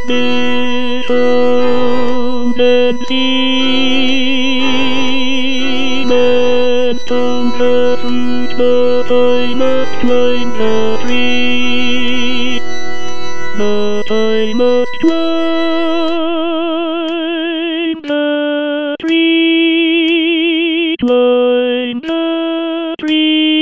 Demons don't bear fruit, but I must climb the tree. But I must climb the tree, climb the tree.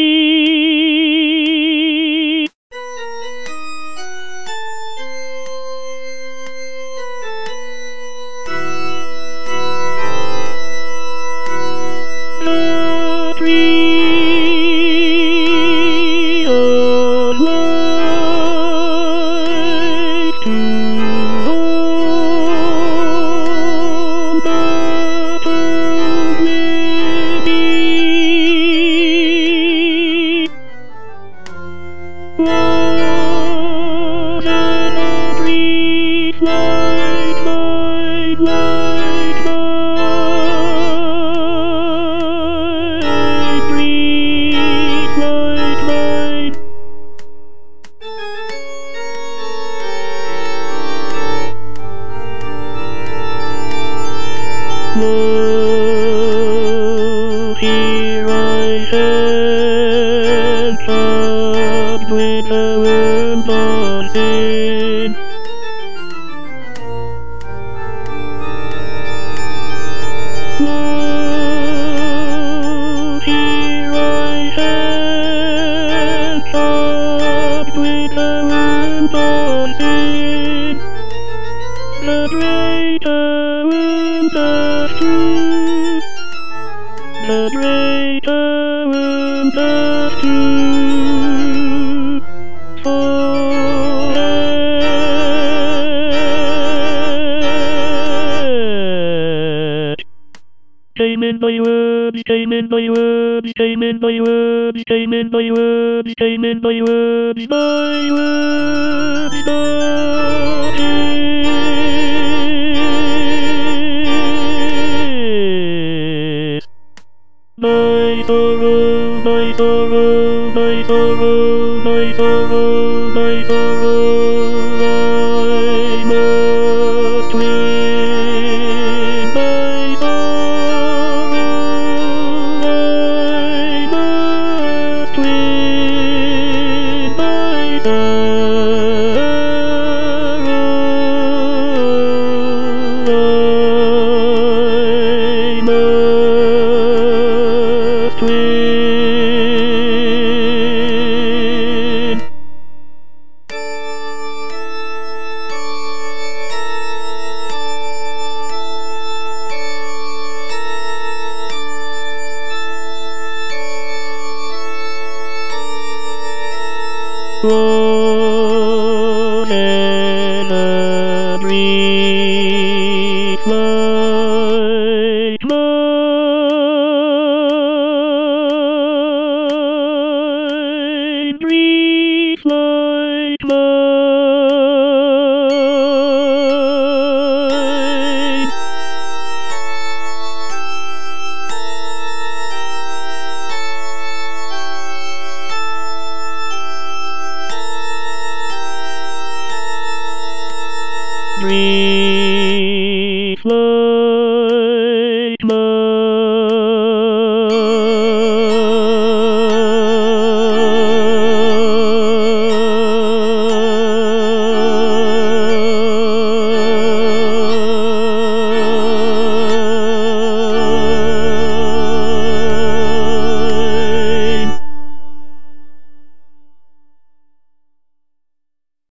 The tree of life to all that hold with me. Was an old tree, flight, flight, flight, flight, tree, flight, flight. Lo, here I stand, chopped with the worms of sin. Lo, here I stand, chopped with the worms of sin. The greater worms of truth, the greater worms of truth, forget. Came in my words, came in my words, came in my words, came in my words, came in my words, my words, my sorrow, my sorrow, my sorrow, my sorrow, my sorrow, I must win. My sorrow, I must win. My sorrow, I must win. Was in a dream, flight, flight, dream, flight, flight. Dream.